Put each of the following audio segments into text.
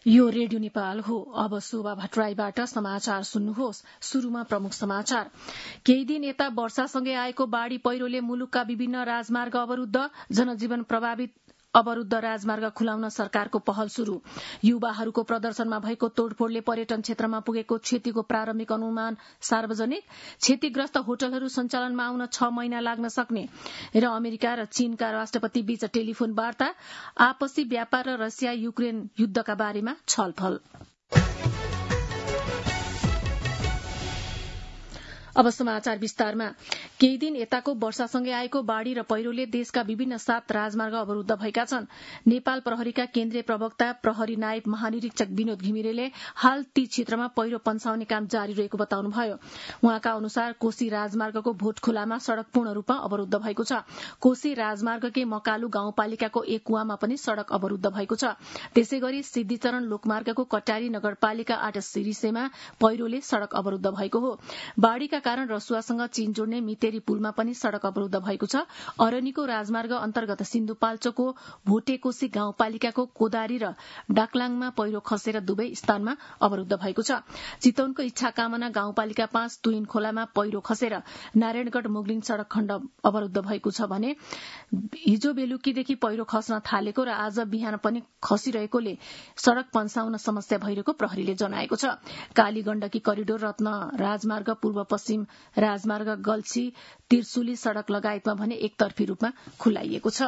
यो रेडियो नेपाल हो। अब शोभा भट्टराईबाट समाचार सुन्नुहोस्। शुरूमा प्रमुख समाचार। केही दिन यता वर्षासँगै आएको बाढ़ी पहिरोले मुलुकका विभिन्न राजमार्ग अवरूद्ध, जनजीवन प्रभावित। अवरूद्ध राजमार्ग खुलाउन सरकारको पहल शुरू। युवाहरूको प्रदर्शनमा भएको तोडफोडले पर्यटन क्षेत्रमा पुगेको क्षतिको प्रारम्भिक अनुमान सार्वजनिक। क्षतिग्रस्त होटलहरू सञ्चालनमा आउन 6 महिना लाग्न सक्ने र अमेरिका र चीनका राष्ट्रपति बीच टेलिफोन वार्ता। आपसी व्यापार र रसिया युक्रेन युद्धका बारेमा छलफल। अब समाचार विस्तारमा। केही दिन यताको वर्षासँगै आएको बाढ़ी र पहिरोले देशका विभिन्न 7 राजमार्ग अवरूद्ध भएका छन्। नेपाल प्रहरीका केन्द्रीय प्रवक्ता प्रहरी नायब महानिरीक्षक विनोद घिमिरेले हाल ती क्षेत्रमा पहिरो पन्साउने काम जारी रहेको बताउनुभयो। उहाँका अनुसार कोशी राजमार्गको भोटखोलामा सड़क पूर्ण रूपमा अवरूद्ध भएको छ। कोशी राजमार्गकै मकालु गाउँपालिकाको एक कुवामा पनि सड़क अवरूद्ध भएको छ। त्यसैगरी सिद्धिचरण लोकमार्गको कटारी नगरपालिका 8 सिरिसेमा पहिरोले सड़क अवरूद्ध भएको हो। बाढ़ीका कारण रसुवासँग चीन जोड्ने मितेरी पुलमा पनि सड़क अवरूद्ध भएको छ। अरनीको राजमार्ग अन्तर्गत सिन्धुपाल्चोकको भोटेकोशी गाउँपालिकाको कोदारी र डाक्लाङमा पहिरो खसेर दुवै स्थानमा अवरूद्ध भएको छ। चितवनको इच्छाकामना गाउँपालिका 5 तुइन खोलामा पहिरो खसेर नारायणगढ़ मुगलिङ सड़क खण्ड अवरूद्ध भएको छ भने हिजो बेलुकीदेखि पहिरो खस्न थालेको र आज बिहान पनि खसिरहेकोले सड़क पन्साउन समस्या भइरहेको प्रहरीले जनाएको छ। काली गण्डकी करिडोर, रत्न राजमार्ग, पूर्व पश्चिम राजमार्ग, गल्छी, तिर्सुली सड़क लगायतमा भने एकतर्फी रूपमा खुलाइएको छ।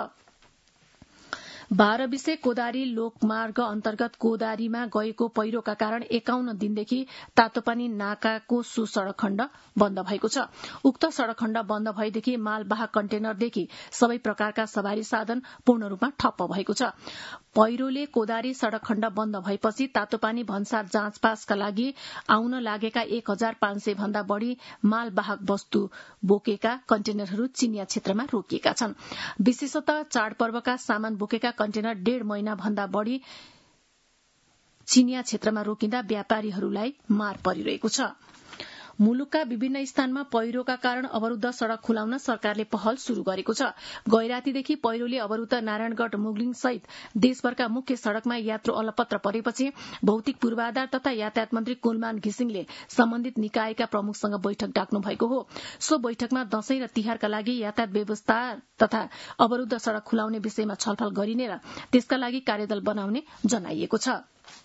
12 विषय कोदारी लोकमार्ग अन्तर्गत कोदारीमा गएको पहिरोका कारण 51 दिनदेखि तातोपानी नाकाको सड़क खण्ड बन्द भएको छ। उक्त सड़क खण्ड बन्द भएदेखि मालवाहक कन्टेनरदेखि सबै प्रकारका सवारी साधन पूर्ण रूपमा ठप्प भएको छ। पहिरोले कोदारी सड़क खण्ड बन्द भएपछि तातोपानी भन्सार जाँचपासका लागि आउन लागेका 1500 भन्दा बढ़ी मालवाहक वस्तु बोकेका कन्टेनरहरू चिनिया क्षेत्रमा रोकिएका छन्। विशेषतः चाडपर्वका सामान बोकेका कन्टेनर 1.5 महिना भन्दा बढ़ी चिनिया क्षेत्रमा रोकिँदा व्यापारीहरूलाई मार परिरहेको छ। मुलुकका विभिन्न स्थानमा पहिरोका कारण अवरूद्ध सड़क खुलाउन सरकारले पहल शुरू गरेको छ। गैरातीदेखि पहिरोले अवरूद्ध नारायणगढ़ मुगलिङ सहित देशभरका मुख्य सड़कमा यात्रु अलपत्र परेपछि भौतिक पूर्वाधार तथा यातायात मन्त्री कुलमान घिसिङले सम्बन्धित निकायका प्रमुखसँग बैठक डाक्नु भएको हो। सो बैठकमा दशैं र तिहारका लागि यातायात व्यवस्था तथा अवरूद्ध सड़क खुलाउने विषयमा छलफल गरिने र त्यसका लागि कार्यदल बनाउने जनाइएको छ।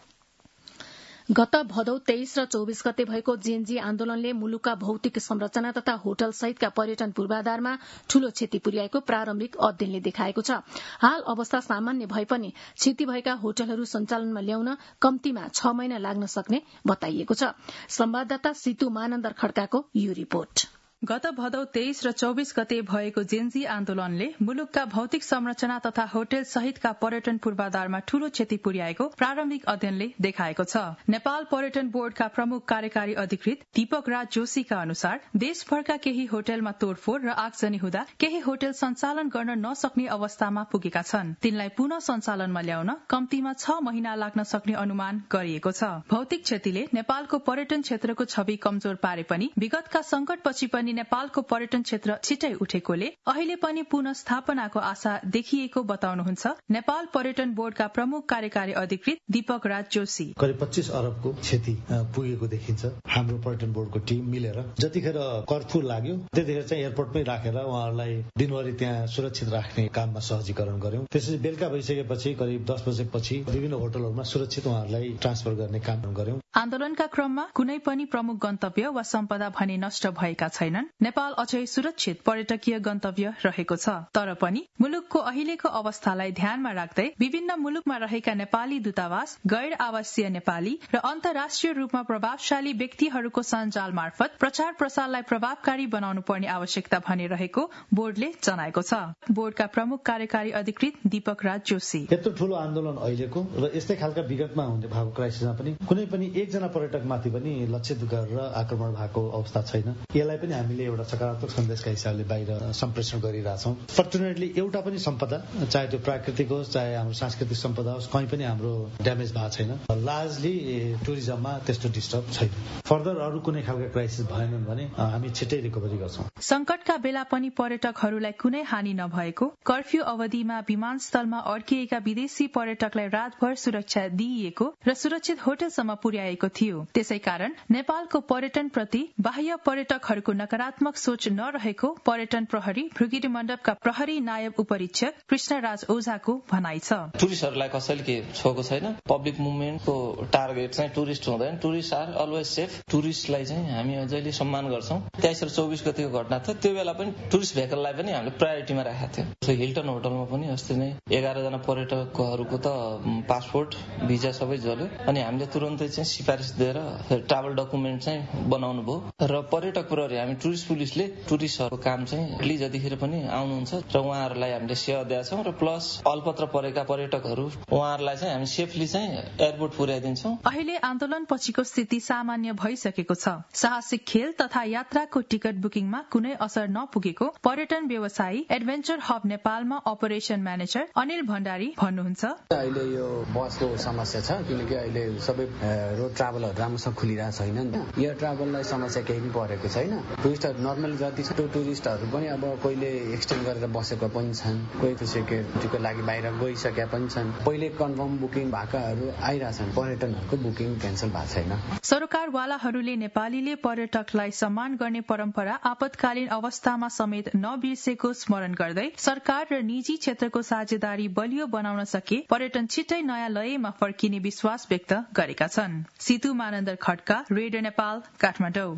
गत भदौ 23 र 24 गते भएको जेनजी आन्दोलनले मुलुकका भौतिक संरचना तथा होटल सहितका पर्यटन पूर्वाधारमा ठूलो क्षति पुर्याएको प्रारम्भिक अध्ययनले देखाएको छ। हाल अवस्था सामान्य भए पनि क्षति भएका होटलहरू सञ्चालनमा ल्याउन कम्तीमा 6 महिना लाग्न सक्ने बताइएको छ। संवाददाता सितु मानन्दर खड्काको यो रिपोर्ट। गत भदौ 23 र 24 गते भएको जेनजी आन्दोलनले मुलुकका भौतिक संरचना तथा होटल सहितका पर्यटन पूर्वाधारमा ठूलो क्षति पुर्याएको प्रारम्भिक अध्ययनले देखाएको छ। नेपाल पर्यटन बोर्डका प्रमुख कार्यकारी अधिकृत दीपक राज जोशीका अनुसार देशभरका केही होटलमा तोडफोड र आगजनी हुँदा केही होटल सञ्चालन गर्न नसक्ने अवस्थामा पुगेका छन्। तिनलाई पुनः सञ्चालनमा ल्याउन कम्तीमा 6 महिना लाग्न सक्ने अनुमान गरिएको छ। भौतिक क्षतिले नेपालको पर्यटन क्षेत्रको छवि कमजोर पारे पनि विगतका संकटपछि पनि नेपालको पर्यटन क्षेत्र छिटै उठेकोले अहिले पनि पुनः स्थापनाको आशा देखिएको बताउनुहुन्छ नेपाल पर्यटन बोर्डका प्रमुख कार्यकारी अधिकृत दीपक राज जोशी। करिब 25 अरबको क्षति पुगेको देखिन्छ। हाम्रो पर्यटन बोर्डको टिम मिलेर जतिखेर कर्फ्यू लाग्यो त्यतिखेर चाहिँ एयरपोर्टमै राखेर उहाँहरूलाई दिनभरि त्यहाँ सुरक्षित राख्ने काममा सहजीकरण गर्यौं। त्यसपछि बेलुका भइसकेपछि करिब 10 बजेपछि विभिन्न होटलहरूमा सुरक्षित उहाँहरूलाई ट्रान्सफर गर्ने काम गर्यौं। आन्दोलनका क्रममा कुनै पनि प्रमुख गन्तव्य वा सम्पदा भने नष्ट भएका छैनन्। नेपाल अझै सुरक्षित पर्यटकीय गन्तव्य रहेको छ। तर पनि मुलुकको अहिलेको अवस्थालाई ध्यानमा राख्दै विभिन्न मुलुकमा रहेका नेपाली दूतावास, गैर आवासीय नेपाली र अन्तर्राष्ट्रिय रूपमा प्रभावशाली व्यक्तिहरूको सञ्जाल मार्फत प्रचार प्रसारलाई प्रभावकारी बनाउनु पर्ने आवश्यकता भने रहेको बोर्डले जनाएको छ। बोर्डका प्रमुख कार्यकारी अधिकृत दीपक राज जोशी। यत्रो ठूलो आन्दोलन अहिलेको र यस्तै खालका विगतमा हुने भएको क्राइसिसमा पनि कुनै पनि एकजना पर्यटकमाथि पनि लक्षित गरेर आक्रमण भएको अवस्था छैन। यसलाई पनि हामी हामीले एउटा सकारात्मक सन्देशका हिसाबले बाहिर सम्प्रेषण गरिरहेछौँ। फर्चुनेटली एउटा पनि सम्पदा, चाहे त्यो प्राकृतिक होस् चाहे हाम्रो सांस्कृतिक सम्पदा होस्, कहीँ पनि हाम्रो ड्यामेज भएको छैन। लार्जली टुरिज्ममा त्यस्तो डिस्टर्ब छैन। फर्दर अरू कुनै खालका क्राइसिस भएनन् भने हामी छिट्टै रिकभरी गर्छौँ। संकटका बेला पनि पर्यटकहरूलाई कुनै हानि नभएको, कर्फ्यू अवधिमा विमानस्थलमा अड्किएका विदेशी पर्यटकलाई रातभर सुरक्षा दिइएको र सुरक्षित होटलसम्म पुर्याएको थियो। त्यसैकारण नेपालको पर्यटन प्रति बाह्य पर्यटकहरूको नकारात्मक सोच नरहेको पर्यटन प्रहरी भृगुटी मण्डपका प्रहरी नायब उपरीक्षक कृष्णराज ओझाको भनाइ छ। टुरिस्टहरूलाई कसैले के छोएको छैन। पब्लिक मुभमेन्टको टार्गेट चाहिँ टुरिस्ट हुँदैन। Tourist are always safe. टुरिस्टलाई चाहिँ हामी अझैले सम्मान गर्छौं। 23 र 24 गतिको घटना थियो, त्यो बेला पनि टुरिस्ट भेहिकललाई पनि हामीले प्रायोरिटीमा राखेका थियौँ। हिल्टन होटलमा पनि अस्ति नै 11 जना पर्यटकहरूको त पासपोर्ट भिजा सबै जल्यो अनि हामीले तुरन्तै चाहिँ सिफारिस दिएर ट्राभल डकुमेन्ट चाहिँ बनाउनु भयो र पर्यटक प्रहरी हामी टुरिस्ट पुलिसले टुरिस्टहरूको काम चाहिँ जतिखेर पनि आउनुहुन्छ र उहाँहरूलाई हामीले सेवा दिएका छौँ र प्लस अल्पत्र परेका पर्यटकहरू उहाँहरूलाई चाहिँ हामी सेफली चाहिँ एयरपोर्ट पुर्याइदिन्छौँ। अहिले आन्दोलन पछिको स्थिति सामान्य भइसकेको छ। साहसिक खेल तथा यात्राको टिकट बुकिङमा कुनै असर नपुगेको पर्यटन व्यवसायी एडभेन्चर हब नेपालमा अपरेसन म्यानेजर अनिल भण्डारी भन्नुहुन्छ। अहिले यो बसको समस्या छ किनकि अहिले सबै रोड ट्राभलहरू राम्रोसँग खुलिरहेको छैन। एयर ट्राभललाई समस्या केही पनि परेको छैन। टुरिस्टहरू नर्मल जति छ टुरिस्टहरू पनि अब कोहीले एक्सटेन्ड गरेर बसेको पनि छन्, कोही त सेक्युरिटीको लागि बाहिर गइसकेका पनि छन्। पहिले कन्फर्म बुकिङ भएकाहरू आइरहेछन्, पर्यटनहरूको बुकिङ क्यान्सल भएको छैन। सरकारवालाहरूले नेपालीले पर्यटकलाई सम्मान गर्ने परम्परा आपतकालीन अवस्थामा समेत नबिर्सेको स्मरण गर्दै सरकार र निजी क्षेत्रको साझेदारी बलियो बनाउन सके पर्यटन छिट्टै नयाँ लयमा फर्किने विश्वास व्यक्त गरेका छन्। सितु मानन्दर खड्का, रेडियो नेपाल, काठमाडौँ।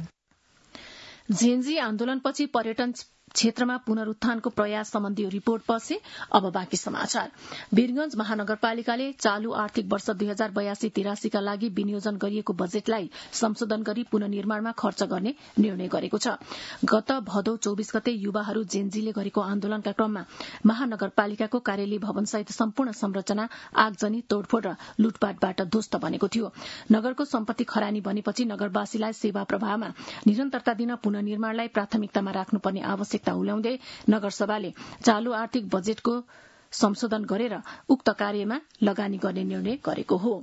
झेन्जी आन्दोलनपछि पर्यटन क्षेत्रमा पुनरुत्थानको प्रयास सम्बन्धी रिपोर्ट पछि अब बाँकी समाचार। वीरगंज महानगरपालिकाले चालू आर्थिक वर्ष 2082-83 का लागि विनियोजन गरिएको बजेटलाई संशोधन गरी पुनर्निर्माणमा खर्च गर्ने निर्णय गरेको छ। गत भदौ 24 गते युवाहरू जेन्जीले गरेको आन्दोलनका क्रममा महानगरपालिकाको कार्यालय भवनसहित सम्पूर्ण संरचना आगजनी, तोडफोड र लुटपाटबाट ध्वस्त बनेको थियो। नगरको सम्पत्ति खरानी बनेपछि नगरवासीलाई सेवा प्रवाहमा निरन्तरता दिन पुनर्निर्माणलाई प्राथमिकतामा राख्नुपर्ने आवश्यकता उल्याउँदै नगरसभाले चालू आर्थिक बजेटको संशोधन गरेर उक्त कार्यमा लगानी गर्ने निर्णय गरेको हो।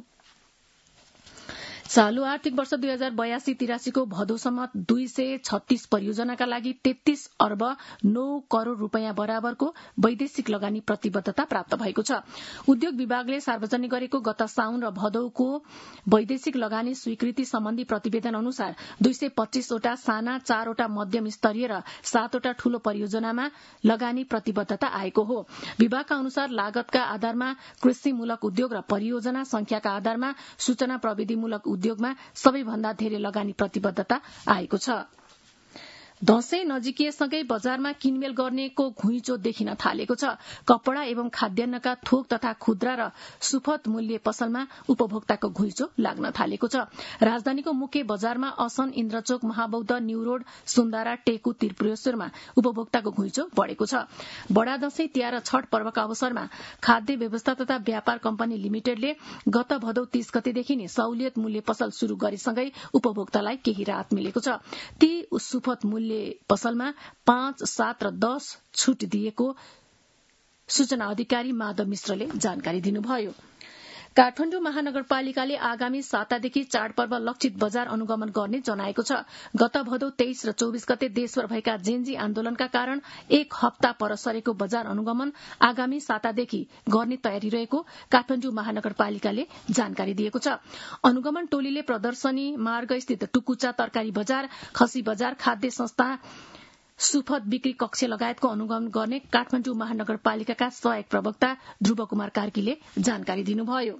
चालू आर्थिक वर्ष 2082-83 को भदौसम्म 236 परियोजनाका लागि 33 अर्ब 9 करोड़ रूपियाँ बराबरको वैदेशिक लगानी प्रतिबद्धता प्राप्त भएको छ। उद्योग विभागले सार्वजनिक गरेको गत साउन र भदौको वैदेशिक लगानी स्वीकृति सम्बन्धी प्रतिवेदन अनुसार 225 वटा साना, 4 वटा मध्यम स्तरीय र 7 वटा ठूलो परियोजनामा लगानी प्रतिबद्धता आएको हो। विभागका अनुसार लागतका आधारमा कृषिमूलक उद्योग र परियोजना संख्याका आधारमा सूचना प्रविधिमूलक उद्योगमा सबैभन्दा धेरै लगानी प्रतिबद्धता आएको छ। दशैं नजिकिएसँगै बजारमा किनमेल गर्नेको घुइँचो देखिन थालेको छ। कपड़ा एवं खाद्यान्नका थोक तथा खुद्रा र सुपथ मूल्य पसलमा उपभोक्ताको घुइँचो लाग्न थालेको छ। राजधानीको मुख्य बजारमा असन, इन्द्रचोक, महाबौद्ध, न्यू रोड, सुन्दारा, टेकु, त्रिपुरेश्वरमा उपभोक्ताको घुइँचो बढ़ेको छ। बडा दशैं, तिहार र छठ पर्वका अवसरमा खाद्य व्यवस्था तथा व्यापार कम्पनी लिमिटेडले गत भदौ 30 गतेदेखि नै सहुलियत मूल्य पसल शुरू गरेसँगै उपभोक्तालाई केही राहत मिलेको छ। ती सुपथ मूल्य पसलमा 5, 7 र 10 छुट दिएको सूचना अधिकारी माधव मिश्रले जानकारी दिनुभयो। काठमाडौँ महानगरपालिकाले आगामी सातादेखि चाडपर्व लक्षित बजार अनुगमन गर्ने जनाएको छ। गत भदौ 23 र 24 गते देशभर भएका जेन्जी आन्दोलनका कारण एक हप्ता पर सरेको बजार अनुगमन आगामी सातादेखि गर्ने तयारी रहेको काठमाडौँ महानगरपालिकाले जानकारी दिएको छ। अनुगमन टोलीले प्रदर्शनी मार्ग स्थित टुकुचा, तरकारी बजार, खसी बजार, खाद्य संस्था, सुपथ बिक्री कक्ष लगायतको अनुगमन गर्ने काठमाडौँ महानगरपालिकाका सहायक प्रवक्ता ध्रुव कुमार कार्कीले जानकारी दिनुभयो।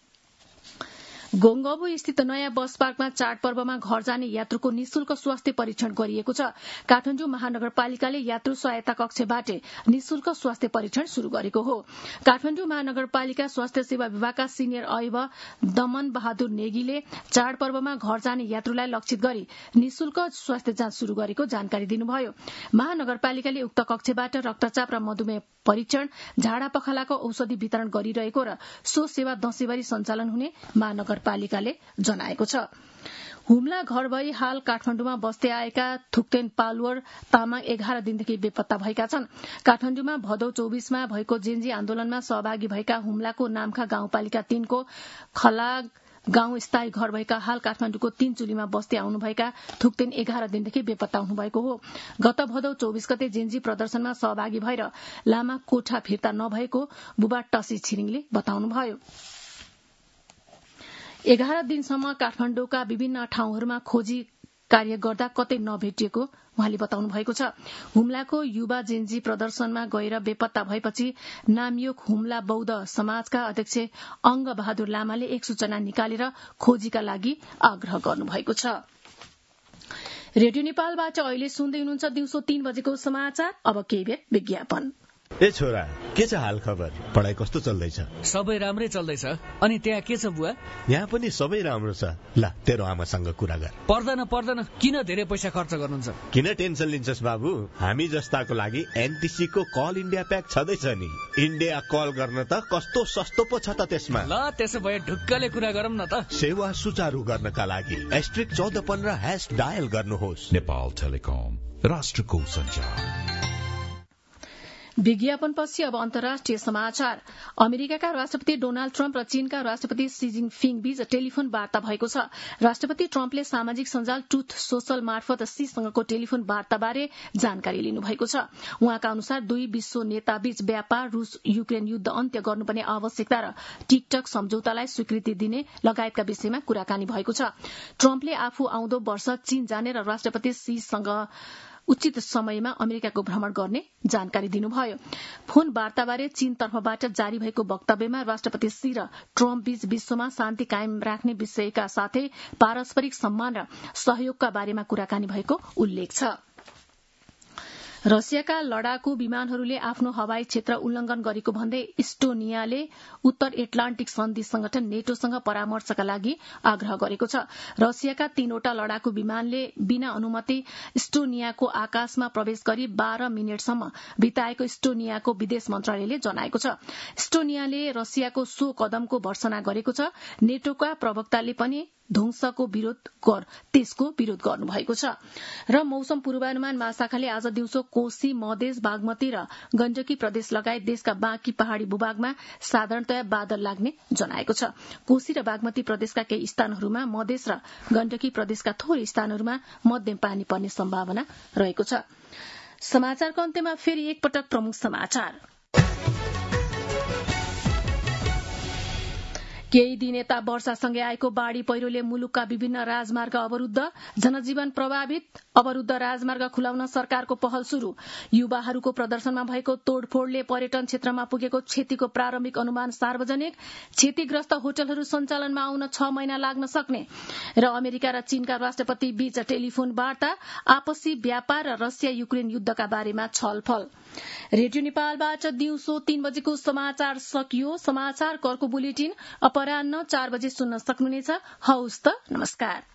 गोङगबु स्थित नयाँ बस पार्कमा चाडपर्वमा घर जाने यात्रुको निशुल्क स्वास्थ्य परीक्षण गरिएको छ। काठमाडौँ महानगरपालिकाले यात्रु सहायता कक्षबाट निशुल्क स्वास्थ्य परीक्षण शुरू गरेको हो। काठमाडौँ महानगरपालिका स्वास्थ्य सेवा विभागका सिनियर आयुक्त दमन बहादुर नेगीले चाडपर्वमा घर जाने यात्रुलाई लक्षित गरी निशुल्क स्वास्थ्य जाँच शुरू गरेको जानकारी दिनुभयो। महानगरपालिकाले उक्त कक्षबाट रक्तचाप र मधुमेह परीक्षण, झाडा पखालाको औषधि वितरण गरिरहेको र सो सेवा दशैंभरि सञ्चालन हुने महानगर नगरपालिकाले जनाएको छ। हुम्ला घर भई हाल काठमाडौँमा बस्दै आएका थुक्तेन पालुवर तामाङ 11 दिनदेखि बेपत्ता भएका छन्। काठमाडौँमा भदौ 24मा भएको जेन्जी आन्दोलनमा सहभागी भएका हुम्लाको नाम्खा गाउँपालिका 3 को खलाग गाउँ स्थायी घर भएका हाल काठमाडौँको 3 चुलीमा बस्दै आउनुभएका थुक्तेन 11 दिनदेखि बेपत्ता हुनुभएको हो। गत भदौ 24 गते जेन्जी प्रदर्शनमा सहभागी भएर लामा कोठा फिर्ता नभएको बुबा टसी छिरिङले बताउनुभयो। 11 दिनसम्म काठमाडौँका विभिन्न ठाउँहरूमा खोजी कार्य गर्दा कतै नभेटिएको उहाँले बताउनु भएको छ। हुम्लाको युवा जेन्जी प्रदर्शनमा गएर बेपत्ता भएपछि नामयोक हुम्ला बौद्ध समाजका अध्यक्ष अंग बहादुर लामाले एक सूचना निकालेर खोजीका लागि आग्रह गर्नुभएको छ। रेडियो नेपालबाट अहिले सुन्दै हुनुहुन्छ दिउँसो 3 बजेको समाचार। अब केही बेर विज्ञापन। ए छोरा, के छ हाल खबर? पढाइ कस्तो चल्दैछ? सबै राम्रै चल्दैछ। अनि त्यहाँ के छ बुवा? यहाँ पनि सबै राम्रो छ। ल, तेरो आमासँग कुरा गर। पर्दैन, किन धेरै पैसा खर्च गर्नुहुन्छ? किन टेन्सन लिन्छस् बाबु? हामी जस्ताको लागि एनटिसी को कल इन्डिया प्याक छँदैछ नि। इन्डिया कल गर्न त कस्तो सस्तो पो छ त त्यसमा। ल, त्यसो भए ढुक्कले कुरा गरौँ न त। सेवा सुचारू गर्नका लागि *1415# डायल गर्नुहोस्। नेपाल टेलिकम, राष्ट्रको सञ्चार। विज्ञापनपछि अब अन्तर्राष्ट्रिय समाचार। अमेरिकाका राष्ट्रपति डोनाल्ड ट्रम्प र चीनका राष्ट्रपति सी जिनपिङ बीच टेलिफोन वार्ता भएको छ। राष्ट्रपति ट्रम्पले सामाजिक सञ्जाल ट्रुथ सोशल मार्फत सीसँगको टेलिफोन वार्ताबारे जानकारी लिनुभएको छ। उहाँका अनुसार दुई विश्व नेता बीच व्यापार, रूस युक्रेन युद्ध अन्त्य गर्नुपर्ने आवश्यकता र टिकटक सम्झौतालाई स्वीकृति दिने लगायतका विषयमा कुराकानी भएको छ। ट्रम्पले आफू आउँदो वर्ष चीन जाने र राष्ट्रपति सीसँग उचित समयमा अमेरिकाको भ्रमण गर्ने जानकारी दिनुभयो। फोन वार्ताबारे चीन तर्फबाट जारी भएको वक्तव्यमा राष्ट्रपति सी र ट्रम्प बीच विश्वमा शान्ति कायम राख्ने विषयका साथै पारस्परिक सम्मान र सहयोगका बारेमा कुराकानी भएको उल्लेख छ। रसियाका लडाकू विमानहरूले आफ्नो हवाई क्षेत्र उल्लंघन गरेको भन्दै इस्टोनियाले उत्तर एटलान्टिक सन्धि संगठन नेटोसँग परामर्शका लागि आग्रह गरेको छ। रसियाका 3वटा लडाकू विमानले बिना अनुमति इस्टोनियाको आकाशमा प्रवेश गरी 12 मिनटसम्म बिताएको इस्टोनियाको विदेश मन्त्रालयले जनाएको छ। इस्टोनियाले रसियाको सो कदमको भर्त्सना गरेको छ। नेटोका प्रवक्ताले पनि ध्वंसको त्यसको विरोध गर्नुभएको छ। र मौसम पूर्वानुमान महाशाखाले आज दिउँसो कोशी, मधेस, बागमती र गण्डकी प्रदेश लगायत देशका बाँकी पहाड़ी भूभागमा साधारणतया बादल लाग्ने जनाएको छ। कोशी र बागमती प्रदेशका केही स्थानहरूमा, मधेस र गण्डकी प्रदेशका थोरै स्थानहरूमा मध्यम पानी पर्ने सम्भावना रहेको छ। समाचारको अन्त्यमा फेरि एकपटक प्रमुख समाचार। केही दिन यता वर्षासँगै आएको बाढ़ी पहिरोले मुलुकका विभिन्न राजमार्ग अवरूद्ध, जनजीवन प्रभावित। अवरूद्ध राजमार्ग खुलाउन सरकारको पहल शुरू। युवाहरूको प्रदर्शनमा भएको तोडफोडले पर्यटन क्षेत्रमा पुगेको क्षतिको प्रारम्भिक अनुमान सार्वजनिक। क्षतिग्रस्त होटलहरू सञ्चालनमा आउन 6 महिना लाग्न सक्ने। र अमेरिका र चीनका राष्ट्रपति बीच टेलिफोन वार्ता। आपसी व्यापार र रसिया युक्रेन युद्धका बारेमा छलफल। रेडियो नेपालबाट दिउँसो 3 बजेको समाचार सकियो। समाचार करको बुलेटिन अपराह्न 4 बजे सुन्न सक्नुहुनेछ। हवस् त, नमस्कार।